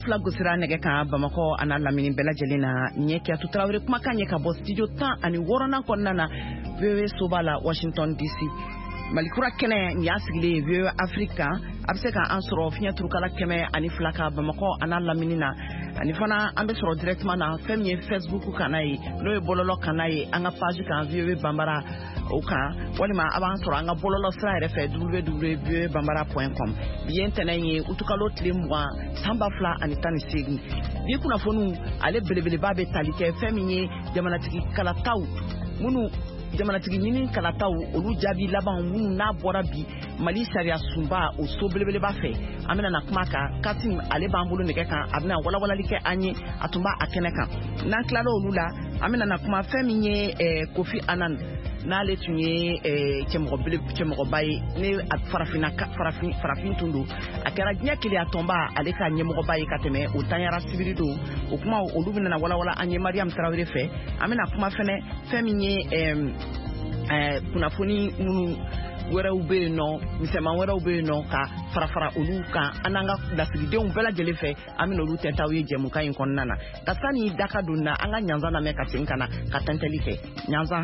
fila gosira nɛgɛ kan Bamakɔ ana lamini bɛɛ lajɛlen na Ɲɛkiyatu Tarawele kumakan ɲɛ ka bɔ studio 16 kɔnɔna na VOA soba la Washington DC. Malikura kɛnɛ nin y'a sigilen VOA Afrique kan a bɛ se ka an sɔrɔ fiɲɛ turukala 102 ka Bamakɔ ana lamini na ani fana an bɛ sɔrɔ directement na fɛn min ye Facebook kan ye n'o ye bɔlɔlɔ kan ye an ka page kan VOA Bambara o kan walima a b'an sɔrɔ an ka bɔlɔlɔ sira yɛrɛ fɛ www.voabambara.com bi ye ntɛnɛn ye utukalo tile 20 san 2018 bi kunnafoniw ale belebeleba bɛ tali kɛ fɛn min ye jamanatigi kalataw minnu jamanatigi ɲini kalataw olu jaabi laban minnu n'a bɔra bi Mali sariya sunba o so belebeleba fɛ an bɛna na kuma kan Kasim ale b'an bolo nɛgɛ kan a bɛna walawalali kɛ an ye a tun b'a kɛnɛ kan n'an tilala olu la an bɛna na kuma fɛn min ye Kofi Annan n'ale tun ye cɛmɔgɔba ye ne farafin tun don a kɛra diɲɛ keleya tɔnba ale ka ɲɛmɔgɔba ye ka tɛmɛ o tanyara sibiri don o kuma olu bɛna walawala an ye Mariam Tarawele fɛ an bɛna kuma fɛn min ye kunnafoni minnu wɛrɛw bɛ yen nɔ misɛnman wɛrɛw bɛ yen nɔ ka fara olu kan an n'an ka lasigidenw bɛɛ lajɛlen fɛ an bɛna olu tɛntaw ye jɛmukan in kɔnɔna na ka sani daka don na an ka ɲanzan lamɛn ka segin ka na ka tɛntɛli kɛ ɲanzan.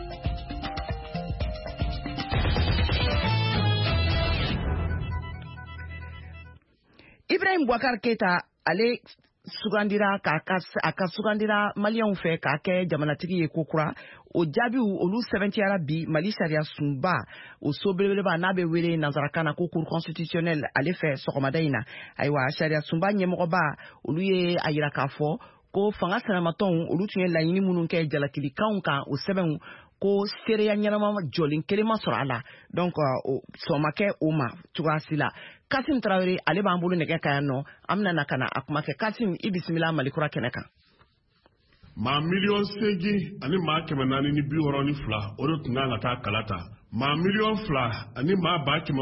Ibrahim Boubacar Keita ale sugandira a ka sugandira maliyɛnw fɛ k'a kɛ jamanatigi ye kokura o jaabiw olu sɛbɛntiyara bi Mali sariya sunba o so belebeleba n'a bɛ wele nanzarakan na ko cour constitutionnelle ale fɛ sɔgɔmada in na ayiwa sariya sunba ɲɛmɔgɔba olu ye a yira k'a fɔ ko fanga sɛnɛmatɔnw olu tun ye laɲini minnu kɛ jalakilikanw kan o sɛbɛnw ko seereya ɲɛnama jɔlen kelen ma sɔrɔ a la donc sɔn ma kɛ o ma cogoyasi la. Kasim Tarawele ale b'an bolo nɛgɛ kan yan nɔ an bɛna na ka na a kuma kɛ Kasim i bisimila Malikura kɛnɛ kan. Maa 8,8 ani maa 462 o de tun kan ka taa kala ta. Maa 2,000,000 ani maa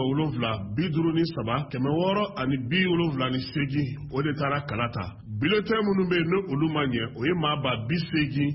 753 678 o de taara kala ta. Bulletin minnu bɛ yen ni olu ma ɲɛ o ye maa 80,648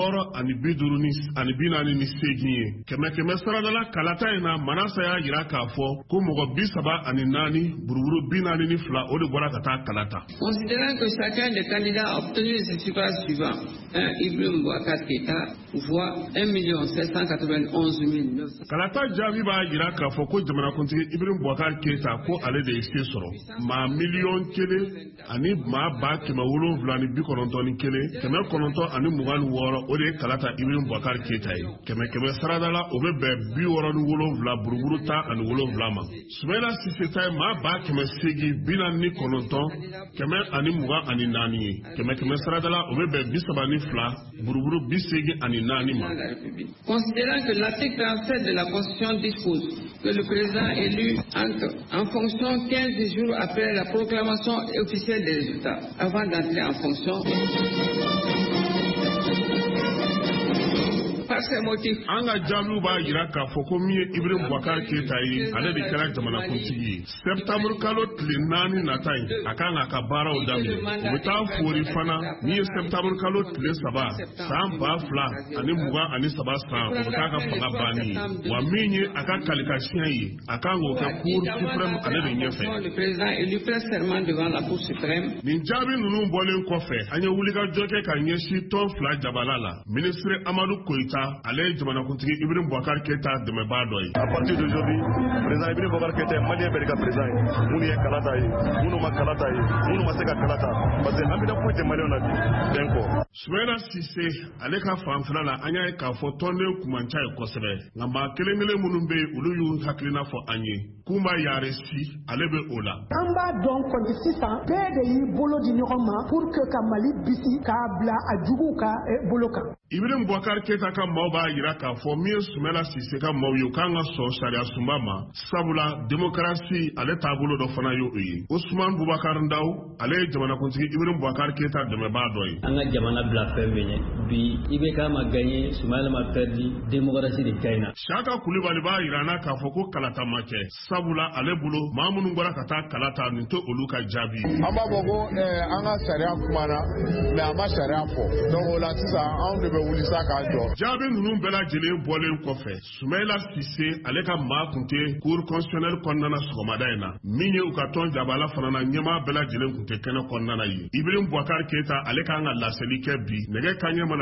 ye. Kɛmɛ saradala kalata in na Manasa y'a jira k'a fɔ ko mɔgɔ 34 buruburu 42 o de bɔra ka taa kala ta. Considérant que chacun des candidats a obtenu les suffrages suivants, Ibrahim Boubacar Keita voit 1,791,900. Kalata jaabi b'a jira k'a fɔ ko jamanakuntigi Ibrahim Boubacar Keita ko ale de ye se sɔrɔ. Maa 1,000,000 ani maa 791,996 o de ye kalata Ibrahim Boubacar Keita ye. Kɛmɛ saradala o bɛ bɛn 67 buruburu 17 ma. Soumaïla Cissé ta ye maa 8,849 124 ye. Kɛmɛ saradala o bɛ bɛn 32 buruburu 84 ma. Considérant que l'article 37 de la Constitution dispose que le président élu entre en fonction 15 jours après la proclamation officielle des résultats, avant d'entrer en fonction. An ka jaabiw b'a jira k'a fɔ ko min ye Ibrahim Boubacar Keita ye ale de kɛra jamanakuntigi ye. Septembre kalo tile 4 nata in a kan k'a ka baaraw daminɛ. U bɛ taa fori fana min ye septembre kalo tile 3 san 2023 san o bɛ k'a ka fanga banni ye. Wa min ye a ka kalikasiɲɛ ye a kan k'o kɛ Cour suprême ale de ɲɛfɛ. Nin jaabi ninnu bɔlen kɔfɛ an ye wulikajɔ kɛ ka ɲɛsin tɔn 2 jabala la. Ministre Amadou Koita ale ye jamanakuntigi Ibrahim Boubacar Keita dɛmɛbaa dɔ ye. À partir d'aujourd'hui, président Ibrahim Boubacar Keita ye malien bɛɛ de ka président ye. Minnu ye kalata ye, minnu ma kalata ye, minnu ma se ka kalata parce que an bɛ foyi tɛ malien na bi bɛn kɔ. Soumaïla Cissé ale ka fanfɛla la an y'a ye k'a fɔ tɔnden kumanca ye kosɛbɛ nka maa kelen minnu bɛ yen olu y'u hakilina fɔ an ye. Kumba Yare Si ale bɛ o la. An b'a dɔn kɔni sisan bɛɛ de y'i bolo di ɲɔgɔn ma pour que ka Mali bisi k'a bila a juguw ka bolo kan. Ibrahim Boubacar Keita ka maaw b'a jira k'a fɔ min ye Soumaïla Cissé ka maaw ye u kan ka sɔn sariya sunba ma sabula démocratie ale taabolo dɔ fana ye o ye. Ousmane Boubacar Ndaw ale ye jamanakuntigi Ibrahim Boubacar Keita dɛmɛbaa dɔ ye. An ka jamana bila fɛn min ye bi IBK ma gagné Soumaïla ma perdu démocratie de China. Shaka Kulibali b'a jira na k'a fɔ ko kalata ma kɛ sabula ale bolo maa minnu bɔra ka taa kalata nin tɛ olu ka jaabi. An b'a fɔ ko an ka sariya kumana mais a ma sariya fɔ donc o la sisan anw de bɛ wuli sa k'an jɔ. Jaabi ninnu bɛɛ lajɛlen bɔlen kɔfɛ Sumayila Sise ale ka maa kun tɛ cour constitutionnelle kɔnɔna na sɔgɔmada in na min ye u ka tɔn Jabala fana na ɲɛmaa bɛɛ lajɛlen kun tɛ kɛnɛ kɔnɔna na ye. Ibrahim Boubacar Keita ale kan ka laseli kɛ bi nɛgɛ kanɲɛ mana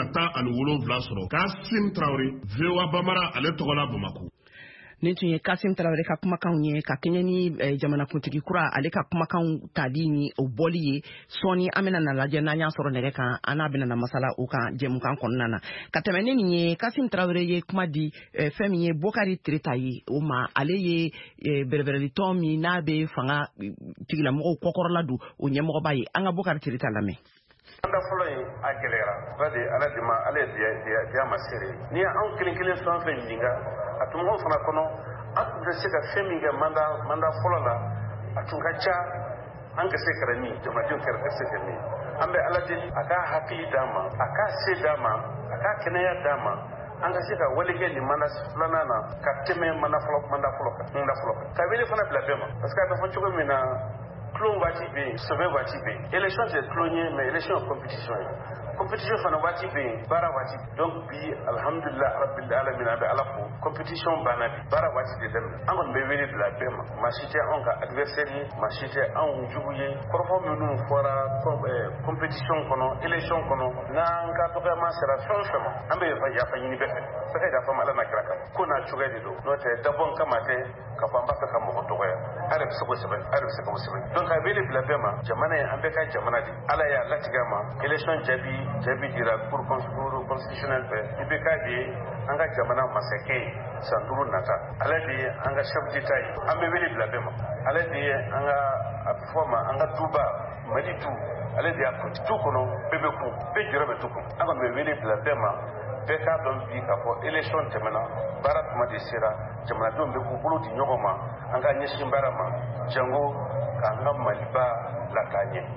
17 sɔrɔ. Kasim Traoré VOA Bamara ale tɔgɔ la Bamako. Nin tun ye Kasim Traoré ka kumakanw ye ka kɛɲɛ ni jamanakuntigi kura ale ka kumakanw tali ni o bɔli ye sɔɔni an bɛna na lajɛ n'an y'a sɔrɔ nɛgɛ kan an n'a bɛna na masala o kan jɛmukan kɔnɔna na ka tɛmɛ ne nin ye Kasim Traoré ye kuma di fɛn min ye Bokari Tireta ye o ma ale ye bɛrɛbɛrɛlitɔn min n'a bɛ fanga tigilamɔgɔw kɔkɔrɔla don o ɲɛmɔgɔba ye an ka Bokari Tireta lamɛn. Anda fɔlɔ in a gɛlɛyara bari ala de ma ale diya ma seere ni anw kelen kelen fɛn fɛn ɲininka a tun b'o fana kɔnɔ an tun tɛ se ka fɛn min kɛ manda fɔlɔ la a tun ka ca an ka se kɛra min jamanadenw kɛra ka se kɛ min an bɛ ala deli a k'a hakili d'a ma a k'a se d'a ma a k'a kɛnɛya d'a ma an ka se ka wale kɛ nin manda filanan na ka tɛmɛ manda fɔlɔ kan ka wele fana bila bɛɛ ma parce que a bɛ fɔ cogo min na Clone waati bɛ yen sɛbɛ waati bɛ yen élection tɛ clone ye mais élection ye compétition ye compétition fana waati bɛ yen baara waati donc bi alhamdulillah rabbil alamin a bɛ ala fo compétition banna bi baara waati de daminɛ an kɔni bɛ wele bila bɛɛ ma maa si tɛ anw ka adversaire ye maa si tɛ anw jugu ye kɔrɔfɔ minnu fɔra compétition kɔnɔ élection kɔnɔ n'an ka dɔgɔyama sera fɛn o fɛn ma an bɛ yafa ɲini bɛɛ fɛ bɛɛ ka yafa ma ala n'a kira kama ko n'a cogoya de don n'o tɛ dabɔn kama tɛ k'a fɔ an b'a fɛ ka mɔgɔ dɔgɔya a yɛrɛ bɛ se k'o sɛbɛn a yɛrɛ bɛ se k'o sɛbɛn donc a wele bila bɛɛ ma jamana ye an bɛɛ ka jamana de ala y'a latigɛ ma élection jaabi dira cour constitutionnelle fɛ i bɛ k'a de ye an ka jamana masakɛ ye san 5 nata ale de ye an ka chef d'état ye an bɛ wele bila bɛɛ ma ale de ye an ka a bɛ fɔ ma an ka duba mali du ale de y'a kun du kɔnɔ bɛɛ bɛ kun bɛɛ jɔrɔ bɛ du kɔnɔ an kɔni bɛ wele bila bɛɛ ma bɛɛ k'a dɔn bi k'a fɔ élection tɛmɛna baara tuma de sera jamanadenw bɛ k'u bolo di ɲɔgɔn ma an ka ɲɛsin baara ma jango k'an ka maliba lataa ɲɛ.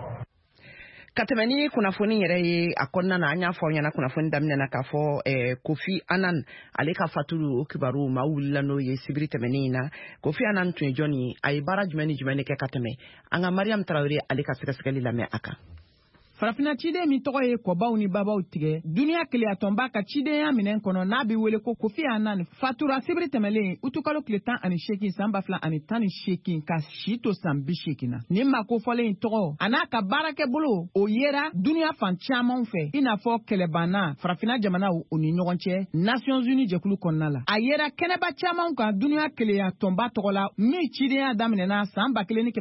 Ka tɛmɛ ni kunnafoni yɛrɛ ye a kɔnɔna na an y'a fɔ aw ɲɛna kunnafoni daminɛ na k'a fɔ Kofi Annan ale ka fatulu o kibaru ma wulila n'o ye sibiri tɛmɛnen in na Kofi Annan tun ye jɔn ye a ye baara jumɛn ni jumɛn de kɛ ka tɛmɛ an ka Mariam Traoré ale ka sɛgɛsɛgɛli lamɛn a kan. Farafina ciden min tɔgɔ ye kɔbaw ni babaw tigɛ duniya keleyatɔnba ka cidenya minɛn kɔnɔ n'a bɛ wele ko Kofi Annan fatura sibiri tɛmɛlen utukalo tile 18 san 2018 ka si to san 80 na nin ma kofɔlen tɔgɔ a n'a ka baarakɛ bolo o yera duniya fan caman fɛ i n'a fɔ kɛlɛbanna farafina jamanaw o ni ɲɔgɔn cɛ Nations Unies jɛkulu kɔnɔna la a yera kɛnɛba caman kan duniya keleyatɔnba tɔgɔ la min cidenya daminɛna san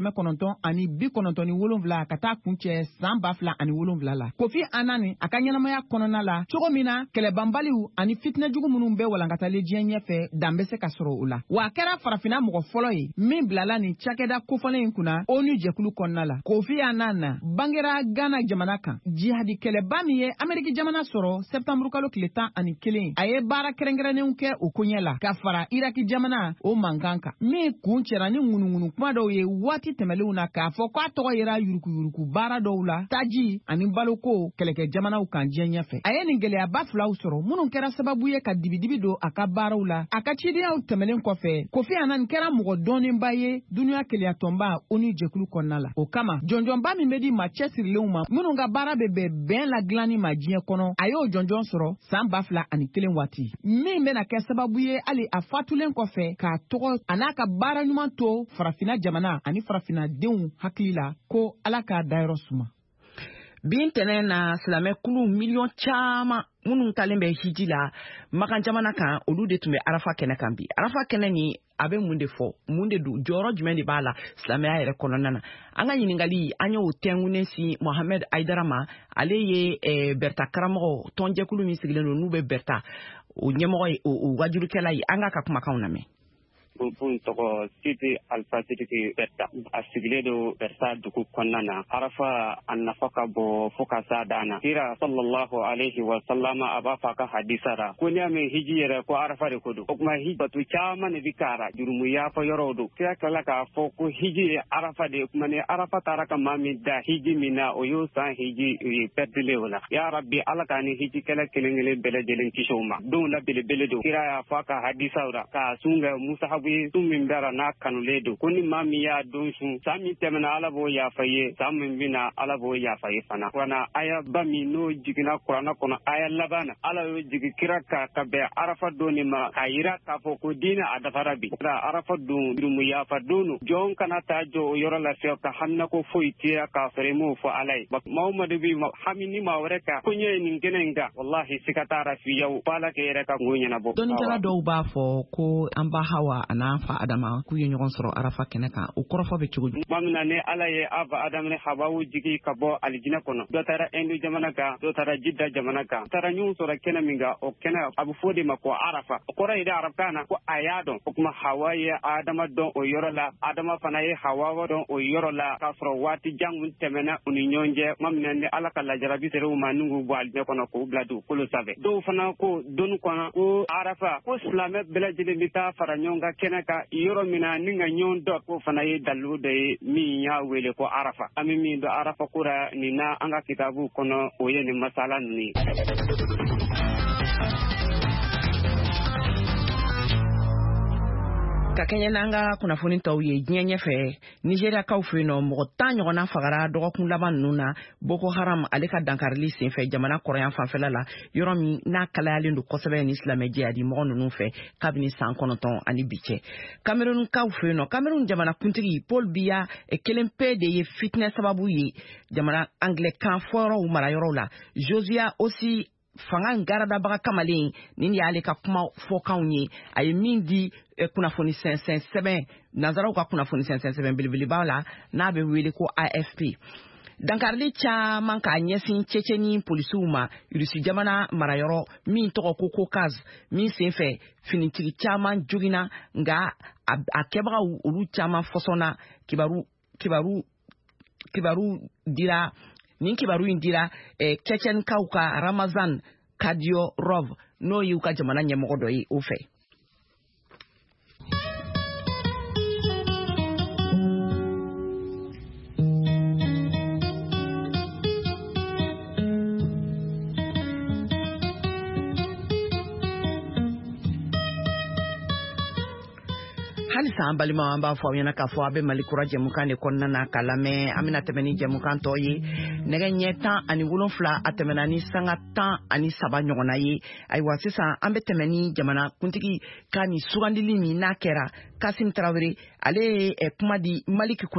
1997 ka taa kuncɛ san 2017 la Kofi Annan a ka ɲɛnamaya kɔnɔna la cogo min na kɛlɛbanbaliw ani fitinɛjugu minnu bɛ walankatalen diɲɛ ɲɛfɛ dan bɛ se ka sɔrɔ o la wa a kɛra farafina mɔgɔ fɔlɔ ye min bilala nin cakɛda kofɔlen in kunna ONU jɛkulu kɔnɔna la Kofi Annan bangera Ghana jamana kan jihadi kɛlɛba min ye Ameriki jamana sɔrɔ septembre kalo tile 11 a ye baara kɛrɛnkɛrɛnnenw kɛ o koɲɛ la ka fara Iraki jamana o mankan kan min kun cɛra ni ŋunuŋunu kuma dɔw ye waati tɛmɛlenw na k'a fɔ k'a tɔgɔ yera yurukuyuruku baara dɔw la taji ani baloko kɛlɛkɛ jamanaw kan diɲɛ ɲɛfɛ a ye nin gɛlɛyaba filaw sɔrɔ minnu kɛra sababu ye ka dibidibi don a ka baaraw la a ka cidenyaw tɛmɛlen kɔfɛ Kofi Annan kɛra mɔgɔ dɔnnenba ye duniya keleyatɔnba ONU jɛkulu kɔnɔna la o kama jɔnjɔnba min bɛ di maa cɛsirilenw ma minnu ka baara bɛ bɛn bɛn la dilanni ma diɲɛ kɔnɔ a y'o jɔnjɔn sɔrɔ san 2001 waati min bɛna kɛ sababu ye hali a fatulen kɔfɛ k'a tɔgɔ a n'a ka baara ɲuman to farafina jamana ani farafinadenw hakili la ko ala k'a dayɔrɔ suma. Bin tɛnɛn na silamɛ kulu miliyɔn caman minnu talen bɛ hiji la Makan jamana kan olu de tun bɛ Arafa kɛnɛ kan bi Arafa kɛnɛ ni a bɛ mun de fɔ mun de don jɔyɔrɔ jumɛn de b'a la silamɛya yɛrɛ kɔnɔna na an ka ɲininkali an y'o tɛnkunen si Mohamed Aidara ma ale ye Berta karamɔgɔ tɔnjɛkulu min sigilen don n'u bɛ Berta o ɲɛmɔgɔ ye o wajurukɛla ye an ka kumakanw lamɛn. Bun tɔgɔ Sidi Alpha Sidiki Berta a sigilen don Berta dugu kɔnɔna na Arafa a nafa ka bon fo ka s'a dan na kira sallallahu alaihi wa sallama a b'a fɔ a ka hadisa ra ko n'i y'a mɛn hiji yɛrɛ ko Arafa de ko don o kuma hiji batu caman de bi k'a ra jurumu yafa yɔrɔw don kira kila k'a fɔ ko hiji ye Arafa de ye kuma ni Arafa taara ka maa min da hiji min na o y'o san hiji pɛrdilen o la ya rabbi ala k'a ni hiji kɛlɛ kelen kelen bɛɛ lajɛlen kisi o ma don la belebele don kira y'a fɔ a ka hadisaw ra k'a sun kɛ musahabu bi tumin dara na kanuledo kuni mami ya donsu sami temena alabo ya faye sami bina alabo ya faye fana wana aya bami no jigina qur'ana kono aya labana ala yo jigi kiraka kabe arafa doni ma kayira ka foko dina adafarabi ra arafa dumu ya fadunu jon kana ta jo yoro la fe ka hanna ko foiti ka feremo fo alai muhammad bi hamini ma wareka kunye ningenenga wallahi sikatara fi yau pala ke reka ngonya na bo doni jara do ba fo ko amba hawa anafa adama ku yo nyon soro arafa keneka o korofo be chugu mamna ne ala ye aba adam ne habawu jigi kabo aljina kono do tara endu jamana ka do tara jidda jamana ka tara nyu soro kena minga o kena abu fode mako arafa o kora ida arafana ko ayado o kuma hawa ye adama don o yorola adama fana ye hawa don o yorola ka soro wati jangun temena uni nyonje mamna ne ala kala jarabi tere manungu bo albe kono ko bladu ko lo save do fana ko donu kono ko arafa ko islame belajide mita fara nyonga kenaka yoro mina ninga nyon do ko fana ye dalu de mi nya wele ko arafa ami mi do arafa kura ni na anga kitabu kono o ye ni masala ni ka kenya nanga kuna funi taw ye nyenye fe Nigeria ka ufino mo tan nyona fagara do ko laban nuna Boko Haram ale ka dankarli sen fe jamana korean fanfela la yoromi na kala yalen do kosebe ni islamé jihadi mo nunu fe kabini san konoton ani biche Cameroon ka ufino Cameroon jamana kuntigi Paul Biya e kelempe de ye fitness sababu ye jamana anglican foro umara yoro la Josia aussi fanga ngarada baga kamalen nini yale ka kuma fokaunye ay mindi kuna foni 557 nazara ka kuna foni 557 bilibili bala na be wele ko AFP dankarli cha manka nyesin checheni polisuma yurisi jamana marayoro min to ko kokaz min senfe finitiri chaman jugina nga akebra uru chama fosona kibaru dira nin kibaru indira Chechen kauka Ramazan Kadio Rov no yuka jamana nyemogodo yi ufe halisa balima amba fo yana ka fo abe malikura jemukan konna na kalame amina temeni jemukan toyi nege nyeta ani wulonfla atemenani sanga tan ani saba nyogona yi aywa sisa ambe temeni jamana kuntigi kani sugandili mi na kera Kasim Traoré ale kuma di Maliki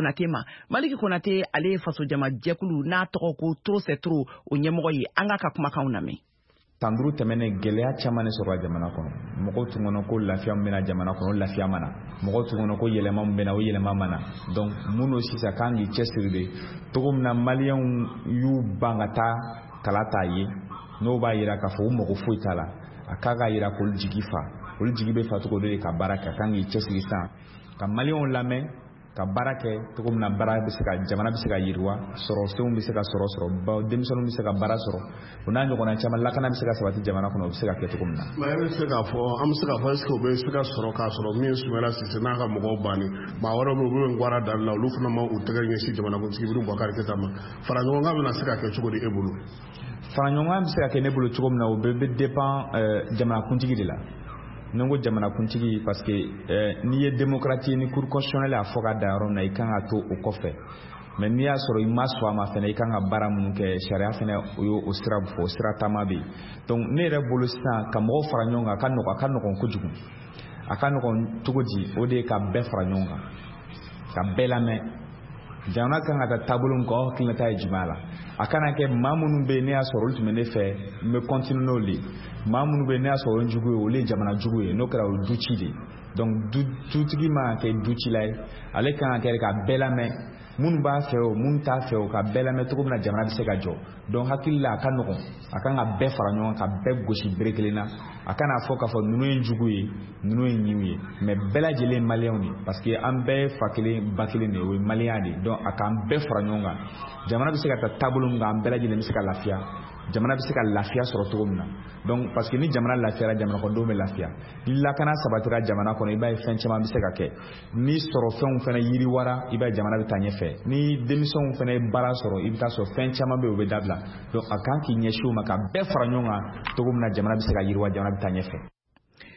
Konate ale faso jama jekulu na toko ko trop c'est trop o nyemogo yi anga ka kuma kauname tanduru tɛmɛnen gɛlɛya caman ne sɔrɔ jamana kɔnɔ mɔgɔw tun kɔnɔ ko lafiya min bɛna jamana kɔnɔ lafiya mana mɔgɔw tun kɔnɔ ko yɛlɛma min bɛna o yɛlɛma mana donc minnu sisan kan k'i cɛsiri de cogo min na maliyɛnw y'u ban ka taa kala t'a ye n'o b'a yira k'a fɔ u mago foyi t'a la a k'a ka yira k'olu jigi fa olu jigi bɛ fa cogo de ka baara kɛ kan k'i cɛsiri sisan ka maliyɛnw lamɛn ka baara kɛ cogo min na baara bɛ se ka jamana bɛ se ka yiriwa sɔrɔ senw bɛ se ka sɔrɔ denmisɛnninw bɛ se ka baara sɔrɔ o n'a ɲɔgɔnna caman lakana bɛ se ka sabati jamana kɔnɔ o bɛ se ka kɛ cogo min na. mais bɛ se k'a fɔ an bɛ se k'a fɔ est-ce que o bɛ se ka sɔrɔ k'a sɔrɔ min Soumaïla Cissé n'a ka mɔgɔw banni maa wɛrɛw bɛ yen u bɛ Ngwara dali la olu fana ma u tɛgɛ ɲɛsin jamanakuntigi Ibrahim Boubacar Keïta ma fara ɲɔgɔnkan bɛna se ka kɛ cogo di e bolo. fara ɲɔgɔnkan bɛ se ka kɛ ne bolo cogo min na o bɛ dépend jamanakuntigi de la. Ni ko jamanakuntigi parce que n'i ye démocratie ni cour constitutionnelle a fɔ ka da yɔrɔ min na i kan ka to o kɔfɛ mais n'i y'a sɔrɔ i ma sɔn a ma fɛnɛ i kan ka baara minnu kɛ sariya fɛnɛ o ye o sira fɔ o sira taama bɛ yen donc ne yɛrɛ bolo sisan ka mɔgɔw fara ɲɔgɔn kan a ka nɔgɔn kojugu a ka nɔgɔn cogo di o de ye ka bɛɛ fara ɲɔgɔn kan ka bɛɛ lamɛn jamana kan ka taa taabolo min kan o hakilinata ye jumɛn la a kana kɛ maa minnu bɛ yen ne y'a sɔrɔ olu tun bɛ ne fɛ n bɛ continuer n'olu ye maa minnu bɛ yen ne y'a sɔrɔ o ye jugu ye olu ye jamana jugu ye n'o kɛra o ye duci de ye donc dutigi man ka kɛ ducila ye ale kan ka kɛ ka bɛɛ lamɛn minnu b'a fɛ o minnu t'a fɛ o ka bɛɛ lamɛn cogo min na jamana bɛ se ka jɔ donc hakili la a ka nɔgɔn a kan ka bɛɛ fara ɲɔgɔn kan ka bɛɛ gosi bere kelen na a kana fɔ k'a fɔ ninnu ye jugu ye ninnu ye ɲiw ye mais bɛɛ lajɛlen ye maliyɛnw de parce que an bɛɛ ye fa kelen ba kelen de o ye maliyɛn de donc a k'an bɛɛ fara ɲɔgɔn kan jamana bɛ se ka taa taabolo min kan an bɛɛ lajɛlen bɛ se ka lafiya jamana bɛ se ka lafiya sɔrɔ cogo min na donc parce que ni jamana lafiyara jamana kɔnɔdenw bɛ lafiya ni lakana sabatira jamana kɔnɔ i b'a ye fɛn caman bɛ se ka kɛ ni sɔrɔfɛnw fana yiriwara i b'a ye jamana bɛ taa ɲɛfɛ ni denmisɛnw fana ye baara sɔrɔ i bɛ taa sɔrɔ fɛn caman bɛ yen o bɛ dabila donc a kan k'i ɲɛsin o ma ka bɛɛ fara ɲɔgɔn kan cogo min na jamana bɛ se ka yiriwa jamana bɛ taa ɲɛfɛ.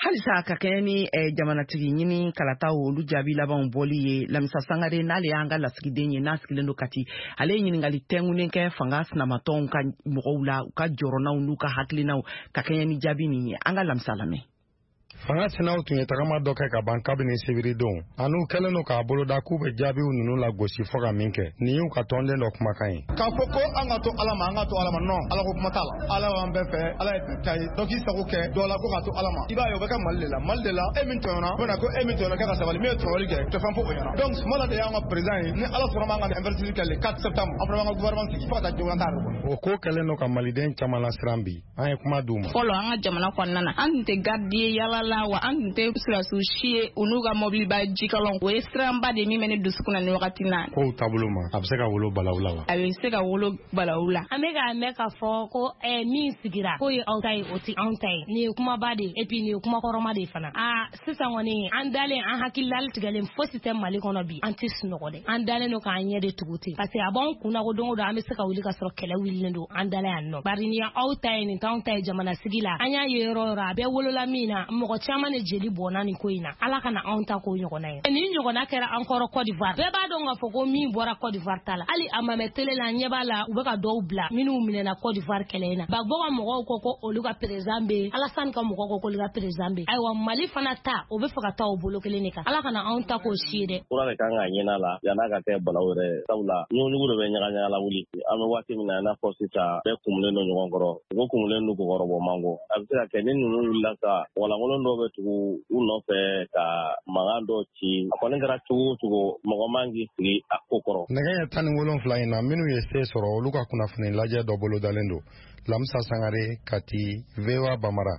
halisa ka kɛ ni jamanatigi ɲini kalata olu jaabi labanw bɔli ye Lamisa Sangare n'ale y'an ka lasigiden ye n'a sigilen don Kati ale ye ɲininkali tɛngunen kɛ fanga sinamatɔnw ka mɔgɔw la u ka jɔrɔnaw n'u ka hakilinaw ka kɛɲɛ ni jaabi nin ye an ka Lamisa lamɛn. Fanga sinaw tun ye tagama dɔ kɛ ka ban kabini sibiridenw anu kɛlen don k'a boloda k'u bɛ jaabiw ninnu la gosi fɔ ka min kɛ nin y'u ka tɔnden dɔ kumakan ye k'a fɔ ko an ka to Ala ma non Ala ko kuma t'a la Ala b'an bɛɛ fɛ Ala ye bɛɛ ta ye dɔ k'i sago kɛ dɔ la ko ka to Ala ma i b'a ye o bɛ kɛ Mali de la e min tɔɲɔna o bɛna ko e min tɔɲɔna kɛ ka sabali min ye tɔɲɔli kɛ tɛ fɛn fɔ o ɲɛna donc Sumala de y'an ka président ye ni Ala sɔnna m'an ka investiture kɛ le 4 septembre an fana b'an ka gouvernement sigi fo ka taa jogo an t'a o ko kɛlen don ka maliden caman lasiran bi an ye kuma d'u ma fɔlɔ an ka jamana kɔnɔna na an tun tɛ garde ye yala la wa an tun tɛ sirasiw si ye u n'u ka mobiliba jikalɔn o ye siranba de min bɛ ne dusukun na ni wagati na kow taabolo ma a bɛ se ka wolo balawu la wa a bɛ se ka wolo balawu la an bɛ k'a mɛn k'a fɔ ko min sigira k'o ye aw ta ye o tɛ anw ta ye nin ye kumaba de ye et puis nin ye kumakɔrɔma de fana sisan kɔni an dalen an hakililali tigɛlen fosi tɛ Mali kɔnɔ bi an tɛ sunɔgɔ dɛ an dalen don k'an ɲɛ de tugu ten parce que a b'anw kunna ko don o don an bɛ se ka wuli ka sɔrɔ kɛlɛ wulilen don an dalen yan nɔ bari nin ye aw ta ye nin t'anw ta ye jamana sigi la an y'a ye yɔrɔ o yɔrɔ a bɛɛ wolola min na mɔgɔ caman de jeli bɔnna nin ko in na Ala kana anw ta ko ɲɔgɔnna ye nin ɲɔgɔnna kɛra an kɔrɔ Côte d'Ivoire bɛɛ b'a dɔn k'a fɔ ko min bɔra Côte d'Ivoire ta la hali a ma mɛn télé la ɲɛ b'a la u bɛ ka dɔw bila minnu minɛna Côte d'Ivoire kɛlɛ in na Gbagbo ka mɔgɔw ko olu ka président bɛ yen Alassane ka mɔgɔw ko olu ka président bɛ yen ayiwa Mali fana ta o bɛ fɛ ka taa o bolo kelen de kan Ala kana anw ta k'o si ye dɛ kura de kan ka ɲɛna la yan'a ka kɛ balaw yɛrɛ sabula ɲɔgɔnjugu de bɛ ɲagaɲaga la wuli an bɛ waati min na i n'a fɔ sisan bɛɛ kumulen don ɲɔgɔn kɔrɔ u kumulen don kɔkɔrɔbɔ mango a bɛ se ka kɛ ni ninnu wulila ka walankolon dɔw bɛ tugu u nɔfɛ ka mankan dɔ ci a kɔni kɛra cogo o cogo mɔgɔ man k'i sigi a ko kɔrɔ nɛgɛ ɲɛ 17 in na minnu ye se sɔrɔ olu ka kunnafoni lajɛ dɔ bolo dalen don Lamisa Sangare Kati VOA Bamara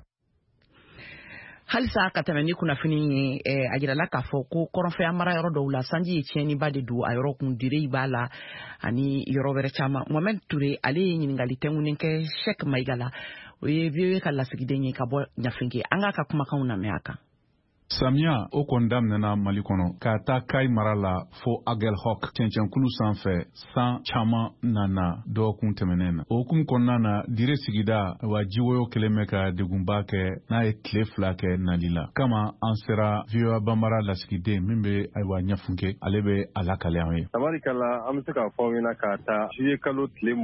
halisa ka tɛmɛ ni kunnafoni ye a jirala k'a fɔ ko kɔrɔnfɛya mara yɔrɔ dɔw la sanji ye tiɲɛniba de don a yɔrɔ kun dire b'a la ani yɔrɔ wɛrɛ caman Mohamed Touré ale ye ɲininkali tɛngunen kɛ Cheikh Maïga la o ye VOA ka lasigiden ye ka bɔ Ɲafinke an k'a ka kumakanw lamɛn a kan Samiya o kɔni daminɛna Mali kɔnɔ ka taa Kayi mara la fo Aguelhok cɛncɛnkulu sanfɛ san caman nana dɔgɔkun tɛmɛnen na. O hukumu kɔnɔna na dire sigida wa jiwoyo kelen bɛ ka degunba kɛ n'a ye tile 2 kɛ nali la. Kama an sera VOA Bambara lasigiden min bɛ ayiwa Ɲafunke ale bɛ a lakale an ye. Tabarikala an bɛ se k'a fɔ aw ɲɛna ka taa juillet kalo tile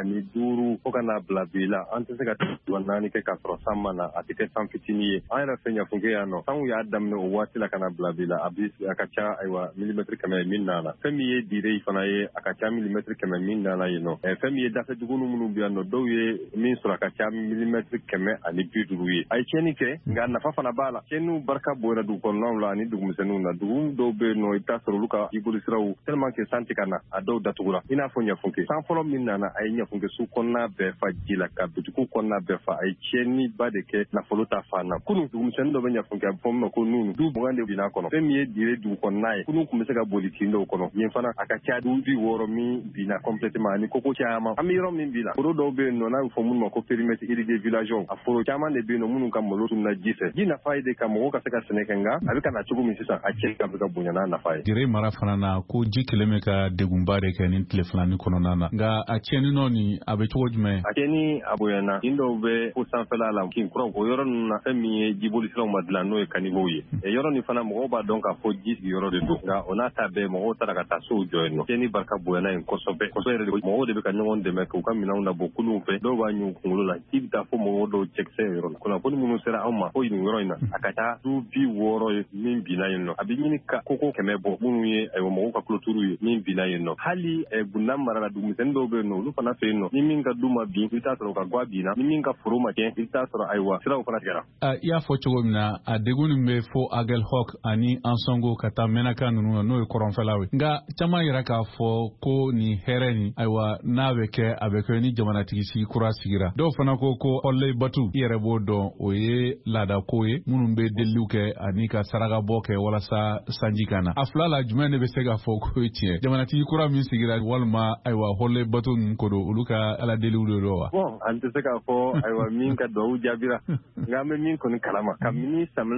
25 fo ka n'a bila bi la an tɛ se ka tile 4 kɛ k'a sɔrɔ san ma na a tɛ kɛ san fitinin ye. An yɛrɛ fɛ Ɲafunke yan nɔ sanw y'a daminɛ o waati la kana bila bi la a ka ca ayiwa milimetri 100 min na la fɛn min ye dire fana ye a ka ca milimetri 100 min na la yen nɔ fɛn min ye dafe duguni minnu bɛ yan nɔ dɔw ye min sɔrɔ a ka ca milimetri 150 ye a ye tiɲɛni kɛ nka nafa fana b'a la tiɲɛniw barika bonyana dugu kɔnɔnaw la ani dugumisɛnninw na dugu dɔw bɛ yen nɔ i bɛ taa sɔrɔ olu ka jibolisiraw tellement que san tɛ ka na a dɔw datugura i n'a fɔ Ɲafunke san fɔlɔ min nana a ye Ɲafunke su kɔnɔna bɛɛ fa ji la ka bitigiw kɔnɔna bɛɛ fa a ye tiɲɛniba de kɛ nafolo ta fan na kunun dugumisɛnnin dɔ bɛ Ɲafunke a bɛ fɔ min ma ko nunu du mugan de binna kɔnɔ fɛn min ye dire dugu kɔnɔna ye kunun kun bɛ se ka boli tin dɔw kɔnɔ yen fana a ka ca du 60 min binna complètement ani koko caman an bɛ yɔrɔ min bi la foro dɔw bɛ yen nɔ n'a bɛ fɔ minnu ma ko périmètre irrigué villageow a foro caman de bɛ yen nɔ minnu ka malo tununa ji fɛ ji nafa ye de ka mɔgɔw ka se ka sɛnɛ kɛ nka a bɛ ka na cogo min sisan a cɛ ka bɛ ka bonya n'a nafa ye. dire mara fana na ko ji kelen bɛ ka degunba de kɛ ni tile 2 kɔnɔna na nka a tiɲɛni nɔ nin a bɛ cogo jumɛn. a tiɲɛni a bonyana tin dɔw bɛ ko sanfɛla la kin kura o yɔrɔ ninnu na fɛn min ye jibolisiraw ma dilan n'o ye kaniveaux ye yɔrɔ nin fana mɔgɔw b'a dɔn k'a fɔ ji sigiyɔrɔ de don nka o n'a ta bɛɛ mɔgɔw taara ka taa sow jɔ yen nɔ tiɲɛni barika bonyana yen kosɛbɛ yɛrɛ de mɔgɔw de bɛ ka ɲɔgɔn dɛmɛ k'u ka minɛnw labɔ kulunw fɛ dɔw b'a ɲu kunkolo la i bɛ taa fɔ mɔgɔw dɔw cɛkisɛ yɔrɔ la kunnafoni minnu sera anw ma ko nin yɔrɔ in na a ka taa du 60 ye min binna yen nɔ a bɛ ɲini ka koko 100 bɔ minnu ye ayiwa mɔgɔw ka kuloturu ye min binna yen nɔ hali Gunda mara la dugumisɛnnin dɔw bɛ yen nɔ olu fana fɛ yen nɔ ni min ka du ma bin i bɛ taa sɔrɔ u ka ga binna ni min ka foro ma tiɲɛ i bɛ taa sɔrɔ ayiwa siraw fana tigɛra. I y'a fɔ cogo min na a degun nin bɛ fo Aguelhok ani Ansongo ka taa Menaka ninnu na n'o ye kɔrɔnfɛlaw ye nka caman yɛrɛ k'a fɔ ko nin hɛrɛ nin ayiwa n'a bɛ kɛ a bɛ kɛ ni jamanatigi sigi kura sigira dɔw fana ko Ɔlɛ Batu i yɛrɛ b'o dɔn o ye laadako ye minnu bɛ deliliw kɛ ani ka sarakabɔ kɛ walasa sanji ka na a fila la jumɛn de bɛ se k'a fɔ ko ye tiɲɛ jamanatigi kura min sigira walima ayiwa Ɔlɛ Batu ninnu ko don olu ka ala deliw de don wa. Bon an tɛ se k'a fɔ ayiwa min ka duwawu jaabira nka an bɛ min kɔni kalama kabini Samina y'a kun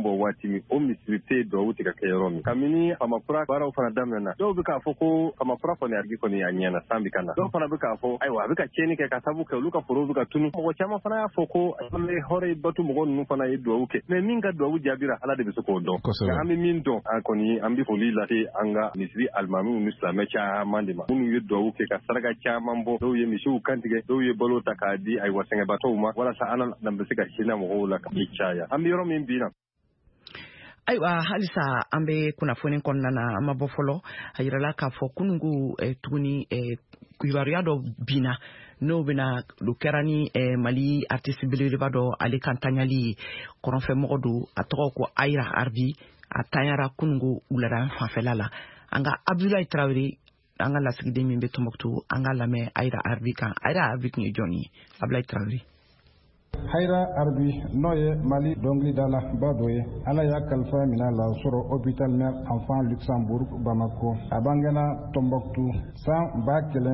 bɔ waati min o misiri tɛ duwawu tigɛ kɛ yɔrɔ min kabini famakura baaraw fana daminɛna dɔw bɛ k'a fɔ ko famakura kɔni arigi kɔni a ɲɛna san bɛ ka na dɔw fana bɛ k'a fɔ ayiwa a bɛ ka tiɲɛni kɛ ka sabu kɛ olu ka forow bɛ ka tunu mɔgɔ caman fana y'a fɔ ko an bɛ hɔrɔn batu mɔgɔ ninnu fana ye duwawu kɛ mɛ min ka duwawu jaabira ala de bɛ se k'o dɔn an bɛ min dɔn an kɔni an bɛ foli lase an ka misiri alimamiw ni silamɛ caman de ma minnu ye duwawu kɛ ka saraka caman bɔ dɔw ye misiw kantigɛ dɔw ye balo ta k'a di ayiwa sɛgɛnbatɔw ma walasa an na bɛ se ka hinɛ mɔgɔw la ka i caya an bɛ yɔrɔ min bi na ayiwa halisa an bɛ kunnafoni kɔnɔna na an ma bɔ fɔlɔ a yirala k'a fɔ kunungu tuguni kibaruya dɔ binna n'o bɛna o kɛra ni mali artiste belebeleba dɔ ale kan tanyali ye kɔrɔnfɛmɔgɔ don a tɔgɔ ko ayira arbi a tanyara kunungu wulada fanfɛla la an ka Abdoulaye Traoré an ka lasigiden min bɛ Tombouctou an ka lamɛn ayira arbi kan ayira arbi tun ye jɔn ye Abdoulaye Traoré. Hayra Arbi n'o ye Mali dɔnkilidala ba dɔ ye ala y'a kalifa minɛ la sɔrɔ hôpital Mère Enfant Luxembourg Bamako a bangena Tombouctou san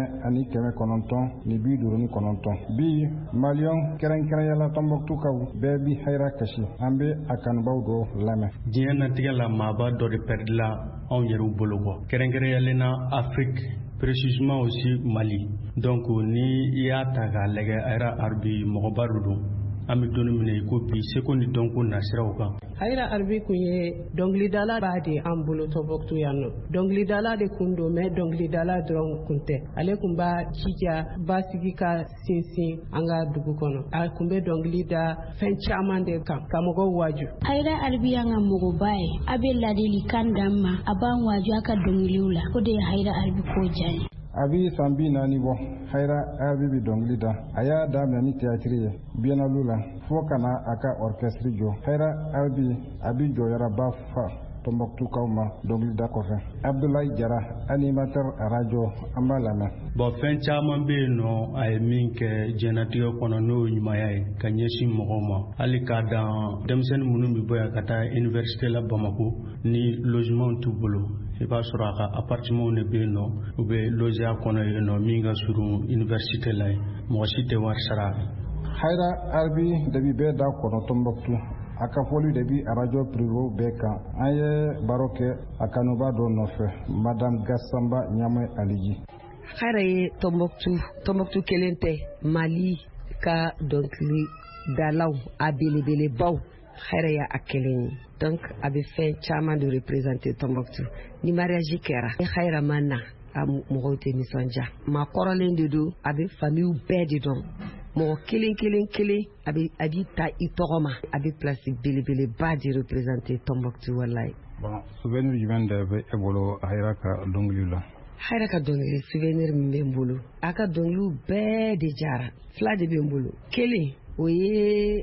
1959 bi maliyɔn kɛrɛnkɛrɛnyala Tombouctoukaw bɛɛ bi Hayra kasi an bɛ a kanubaw dɔ lamɛn. Diɲɛ natigɛ la maaba dɔ de pɛrɛdila anw yɛrɛw bolo bɔ kɛrɛnkɛrɛnyalen Afrique précisément aussi Mali. Donc ni i y'a ta k'a lajɛ Hayra Arbi mɔgɔba don an bɛ don min i ko bi seko ni dɔnko nasiraw kan. Hayra Arbi kun ye dɔnkilidala b'a de an bolo Tombouctou yan nɔ dɔnkilidala de kun don mais dɔnkilidala dɔrɔn kun tɛ ale kun b'a jija basigi ka sinsin an ka dugu kɔnɔ a kun bɛ dɔnkili da fɛn caman de kan ka mɔgɔw waaju. Hayra Arbi an ka mɔgɔba ye a bɛ ladilikan d'an ma a b'an waaju a ka dɔnkiliw la o de ye Hayra Arbi ko diya ye. A bi san 40 bɔ Hayra Arbi bi dɔnkili da a y'a daminɛ ni théâtre ye Biennale la fo ka na a ka orchestre jɔ Hayra Arbi a bi jɔyɔrɔba fa Tombouctoukaw ma dɔnkilida kɔfɛ Abdoulaye Jara animateur radio an b'a lamɛn. Bon fɛn caman bɛ yen nɔ a ye min kɛ diɲɛnatigɛ kɔnɔ n'o ye ɲumanya ye ka ɲɛsin mɔgɔw ma hali k'a dan denmisɛnnin minnu bɛ bɔ yan ka taa université la Bamako ni logement t'u bolo i b'a sɔrɔ a ka appartement de bɛ yen nɔ u bɛ loger a kɔnɔ yen nɔ min ka surun université la yen mɔgɔ si tɛ wari sara. Hayra Arbi debi bɛɛ da kɔnɔ Tombouctou a ka fɔli de bi radio privé bɛɛ kan an ye baro kɛ a kanuba dɔ nɔfɛ Madame Gassamba Ɲamɛ Aliji. Hayra ye Tombouctou kelen tɛ Mali ka dɔnkilidalaw a belebelebaw Hayra ya a kelen ye donc a bɛ fɛn caman de représenter Tombouctou ni mariage kɛra Hayra ma na a mɔgɔw tɛ nisɔndiya maa kɔrɔlen de don a bɛ famille bɛɛ de dɔn mɔgɔ kelen a b'i ta i tɔgɔ ma a bɛ place belebeleba de représenter Tombouctou wallahi. Bon souvenir jumɛn de bɛ e bolo Hayra ka dɔnkili la. Hayra ka dɔnkili souvenir min bɛ n bolo a ka dɔnkiliw bɛɛ de jara 2 de bɛ n bolo kelen o ye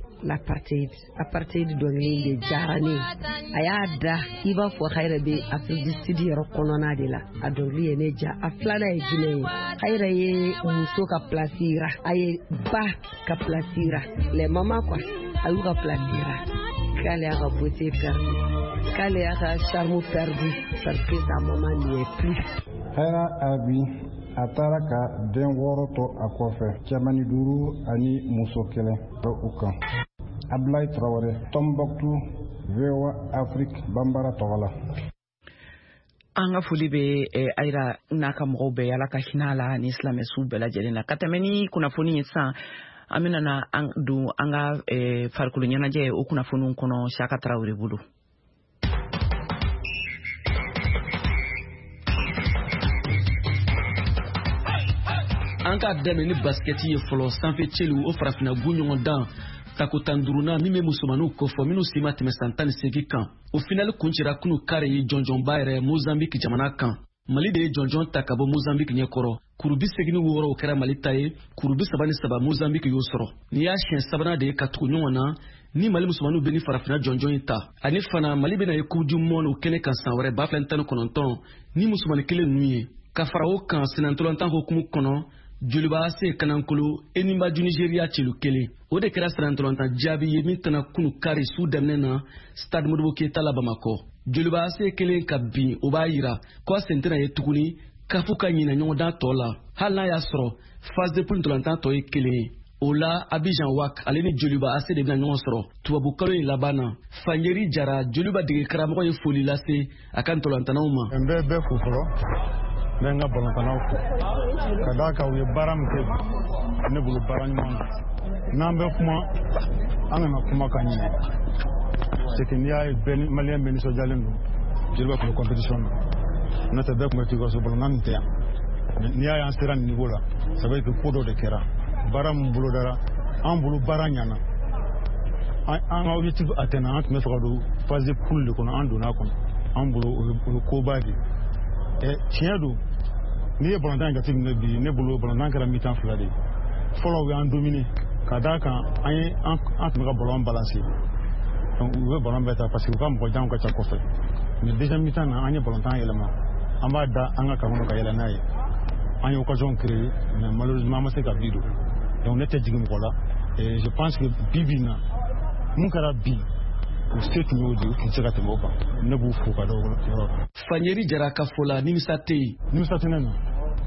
l'apartheid dɔnkili de jara ne a y'a da i b'a fɔ Hayra bɛ Afrique du Sud yɛrɛ kɔnɔna de la a dɔnkili ye ne ja a 2nan ye jumɛn ye Hayra ye muso ka place yira a ye ba ka place yira les mamans quoi a y'u ka place yira k'ale y'a ka beauté perdu k'ale y'a ka charme perdu parce que sa maman n'y est plus. Hayra Arbi a taara ka den 6 to a kɔfɛ cɛmani 5 ani muso 1 bɛ u kan. Abdoulaye Traoré Tombouctou VOA Afrique Bambara tɔgɔ la. An ka foli bɛ Ayira n'a ka mɔgɔw bɛɛ ala ka hinɛ a la ni silamɛsu bɛɛ lajɛlen na ka tɛmɛ ni kunnafoni ye sisan an bɛna don an ka farikolo ɲɛnajɛ o kunnafoniw kɔnɔ Saka Traoré bolo. An ka daminɛ ni basketi ye fɔlɔ sanfɛ cɛliw o farafina gu ɲɔgɔn dan tako 15nan min bɛ musomanninw kofɔ minnu si ma tɛmɛ san 18 kan o finali kun cira kunu kare ye jɔnjɔnba yɛrɛ Mozambique jamana kan Mali de ye jɔnjɔn ta ka bɔ Mozambique ɲɛkɔrɔ kuru 86 o kɛra Mali ta ye kuru 33 Mozambique y'o sɔrɔ ni y'a siɲɛ 3nan de ye ka tugu ɲɔgɔn na ni Mali musomanninw bɛ ni farafina jɔnjɔn in ta ani fana Mali bɛna ye Coupe du Monde o kɛnɛ kan san wɛrɛ 2019 ni musomannin kelen ninnu ye ka fara o kan sinantolantan hukumu kɔnɔ Joliba se Kanankolo Enimba du Nigeria celu kelen o de kɛra sinantolantan jaabi ye min tɛna kunu kari su daminɛ na Stade Modibo Keita la Bamako Joliba se kelen ka bin o b'a yira ko a sen tɛna ye tuguni k'a fɔ ka ɲinɛ ɲɔgɔn dan tɔ la hali n'a y'a sɔrɔ phase de poule ntolantan tɔ ye kelen ye o la Abidjan Wak ale ni Joliba ase de bɛna ɲɔgɔn sɔrɔ tubabu kalo in laban na. Fanyeri Jara Joliba dege karamɔgɔ ye foli lase a ka ntɔlantanaw ma. N bɛ bɛɛ fo fɔlɔ, n bɛ n ka balɔntanaw fo ka d'a kan u ye baara min kɛ ne bolo baara ɲuman na. N'an bɛ kuma an kana kuma ka ɲinɛ, c'est que n'i y'a ye maliyɛn bɛɛ nisɔndiyalen don Joliba tun bɛ compétition na, n'o tɛ bɛɛ tun bɛ to i ka so balɔntan nin tɛ yan. N'i y'a ye an sera nin niveau la ça veut dire que ko dɔ de kɛra, baara min bolodara an bolo baara ɲana, an ka objectif atteindre an tun bɛ fɛ ka don phase poule de kɔnɔ, an donna a kɔnɔ, an bolo o ye koba de ye. Tiɲɛ don n'i ye balɔntan jateminɛ bi ne bolo balɔntan kɛra mi-temps 2 de ye. Fɔlɔ u y'an dominer ka d'a kan an tun bɛ ka ballon balancer, donc u bɛ ballon bɛɛ ta parce que u ka mɔgɔ janw ka ca kɔfɛ, mais deuxième mi-temps na an ye balɔntan yɛlɛma, an b'a da an ka kanu ka yɛlɛ n'a ye, an ye occasion créer mais malheureusement an ma se ka bi don, donc ne tɛ jigin mɔgɔ la et je pense que bi bi in na mun kɛra bi o se tun y'o de, u tun tɛ se ka tɛmɛ o kan, ne b'u fo ka da o yɔrɔ kan. Fanyeri Jara ka fɔ la nimisa tɛ yen. Nimisa tɛ ne na,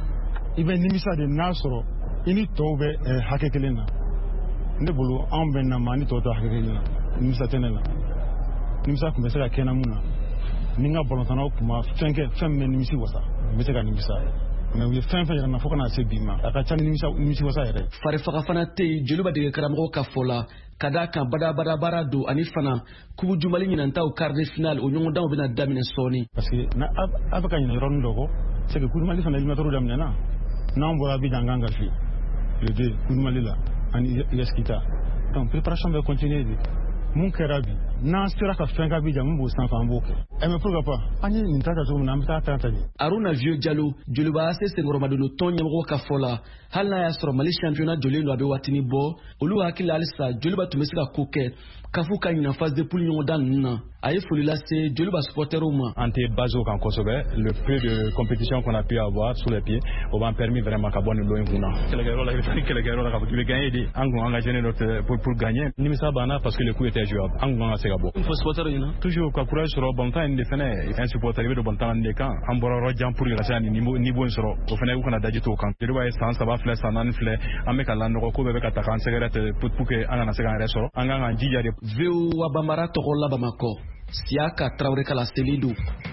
i bɛ nimisa de n'a sɔrɔ i ni tɔw bɛ hakɛ kelen na. Ne bolo anw bɛ nama ni tɔw tɛ hakɛ kelen na, nimisa tɛ ne la. Nimisa tun bɛ se ka kɛ na mun na ni n ka balɔntanaw tun ma fɛn kɛ fɛn min bɛ nimisi wasa, n bɛ se ka nimisa, mais u ye fɛn fɛn yɛrɛ na fo ka na se bi ma, a ka ca ni nimisi wasa yɛrɛ. Farifaga fana tɛ yen Joliba dege karamɔgɔ ka fɔ la ka d'a kan badabada don ani fana kubu jumali ɲinantaw quart de finale o ɲɔgɔndanw bɛna daminɛ sɔɔni. Parce que a bɛ ka ɲinɛ yɔrɔnin dɔ kɔ, c'est que kubu jumali fana éliminatoire daminɛna, n'an bɔra Abidjan kan ka fili le 2 kubu jumali la ani US Kita, donc préparation bɛ continuer de. Mun kɛra bi n'an sera ka fɛn ka Abidjan mun b'o sanfɛ an b'o kɛ. Mais pourquoi pas an ye nin ta kɛ cogo min na an bɛ taa ta de. Aruna Vieux Diallo Joliba ase senkɔrɔmadon tɔn ɲɛmɔgɔ ka fɔ la hali n'a y'a sɔrɔ Mali championnat jɔlen don a bɛ waatini bɔ olu hakili halisa Joliba tun bɛ se ka ko kɛ kafu ka ɲina phase de poule ɲɔgɔndan ninnu na a ye foli lase Joliba supporterów ma. An tɛ basé o kan kosɛbɛ, le peu de compétition qu'on a pu avoir sous les pieds o b'an permis vraiment ka bɔ nin lot in kun na. Kɛlɛkɛyɔrɔ la i bɛ taa kɛlɛkɛyɔrɔ la k'a fɔ k'i bɛ gagner de, an kun engagé notre pour gagner, nimisa banna parce que le coup était jouable, an kun kan ka se ka bɔ. Fɔ supporter ɲɛna toujours ka courage sɔrɔ balɔntan in de fɛnɛ un supporter i bɛ don balɔntan nin de kan, an bɔra yɔrɔ jan pour ka se ka nin niveau in sɔrɔ o fɛnɛ u kana daji t'o kan. Joliba ye san 3 filɛ san 4 filɛ an bɛ ka lanɔgɔ ko bɛɛ bɛ ka ta k'an sɛgɛrɛ pour que an kana se k'an yɛrɛ sɔrɔ, an kan k'an jija de. VOA Bambara tɔgɔ la Bamakɔ Siaka Traoré Kala Selidu.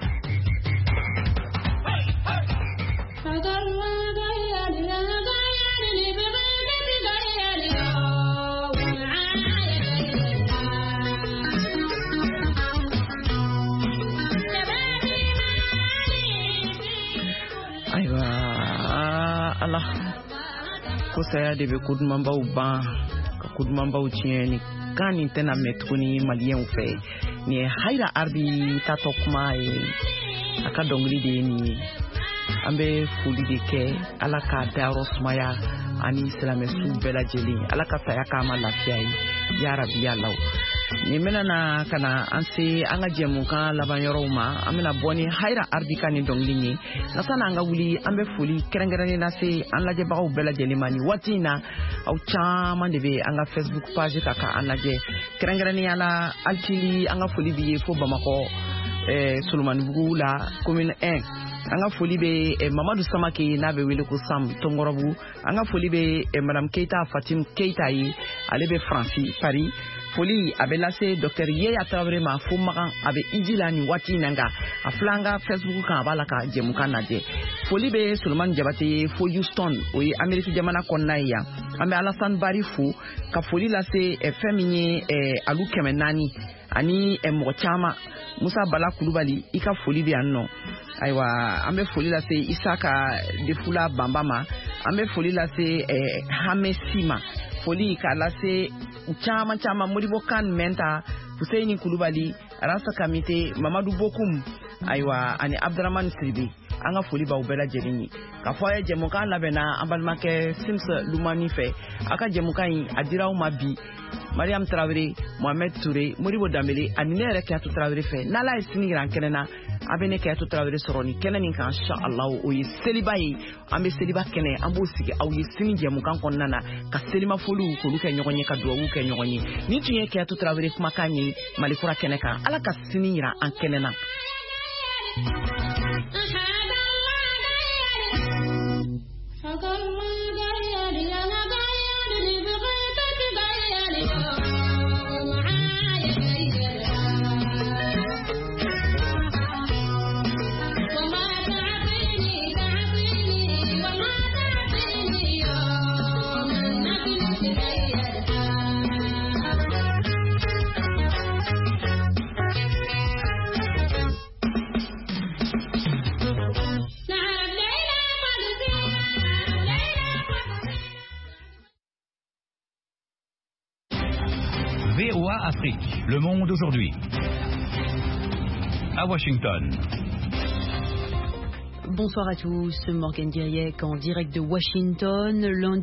Ayiwa ala ko saya de bɛ kodumanbaw ban ka kodumanbaw tiɲɛ ni kan nin tɛna mɛn tuguni maliyɛnw fɛ nin ye Haida Arbi tatɔ kuma ye a ka dɔnkili de ye nin ye an bɛ foli de kɛ ala k'a dayɔrɔ sumaya ani silamɛsu bɛɛ lajɛlen ala ka saya k'a ma lafiya ye ya rabi ya law nin bɛna na ka na an se an ka jɛmukan laban yɔrɔw ma an bɛna bɔ ni Haida Arbi ka ni dɔnkili ye nka san'an ka wuli an bɛ foli kɛrɛnkɛrɛnnen lase an lajɛbagaw bɛɛ lajɛlen ma nin waati in na aw caman de bɛ an ka Facebook page kan ka an lajɛ kɛrɛnkɛrɛnnenya la Altili an ka foli bɛ ye fo Bamakɔ Solomanibugu la commune 1 an ka foli bɛ Mamadu Samake n'a bɛ wele ko Sam Tongorobu an ka foli bɛ Madame Keita Fatim Keita ye ale bɛ Faransi Paris foli a bɛ lase Dr Yeya Traoré ma fo Magan a bɛ Iji la nin waati in na nka a filɛ an ka Facebook kan a b'a la ka jɛmukan lajɛ foli bɛ Solomani Jabate ye fo Houston o ye Amérique jamana kɔnɔna ye yan an bɛ Alassane Bari fo ka foli lase fɛn min ye Alu 400 ani mɔgɔ caman Musa Bala Kulubali i ka foli bɛ yan nɔ ayiwa an bɛ foli lase Isaka Defula Bamba ma an bɛ foli lase Hame Sima foli k'a lase caman Modibo Kan Menta Husseini Kulubali Rasa Kamite Mamadou Bokum ayiwa ani Abdurrahman Siribe an ka foli b'aw bɛɛ lajɛlen ye ka fɔ a ye jɛmukan labɛnna an balimakɛ Sims Lumani fɛ a ka jɛmukan in a dira aw ma bi Mariam Traoré Mohamed Touré Modibo Dambele ani ne yɛrɛ Kiyatu Traoré fɛ n'Ala ye sini jira an kɛnɛ na a bɛ ne Kiyatu Traoré sɔrɔ ni kɛnɛ nin kan inshallah o ye seliba ye an bɛ seliba kɛnɛ an b'o sigi aw ye sini jɛmukan kɔnɔna na ka selima foliw k'olu kɛ ɲɔgɔn ye ka dugawu kɛ ɲɔgɔn ye nin tun ye Kiyatu Traoré kumakan ye Malikura kɛnɛ kan Ala ka sini jira an kɛnɛ na. فقال VOA Afrique, le monde aujourd'hui. À Washington. Bonsoir à tous, Morgane Diriec en direct de Washington.